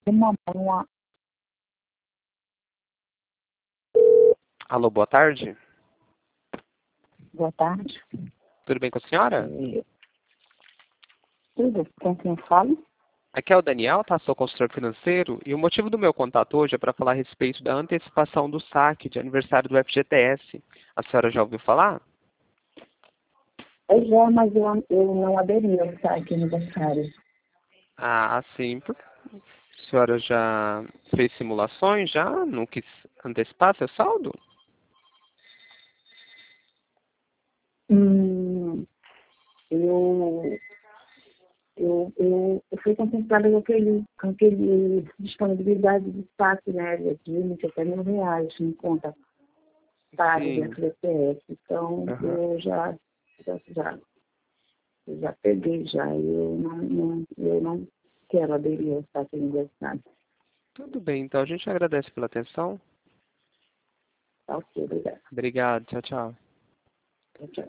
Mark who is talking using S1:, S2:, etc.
S1: uma...
S2: Alô, boa tarde.
S1: Boa tarde.
S2: Tudo bem com a senhora?
S1: Tudo, com quem fala?
S2: Aqui é o Daniel, tá? Sou consultor financeiro e o motivo do meu contato hoje é para falar a respeito da antecipação do saque de aniversário do FGTS. A senhora já ouviu falar?
S1: Eu já, mas eu não aderi ao site aniversário.
S2: Ah, sim. A senhora já fez simulações? Já? Não quis antecipar seu saldo?
S1: Hum, eu, eu fui contemplada com aquele disponibilidade de espaço, né, de limite até R$ 1.000 em conta para o
S2: Sim.
S1: FGTS. Então,
S2: Aham.
S1: eu já peguei já. Eu não quero aderir ao site aniversário.
S2: Tudo bem, então a gente agradece pela atenção.
S1: Tá ok, obrigada.
S2: Obrigado, tchau, tchau.
S1: Tchau, tchau.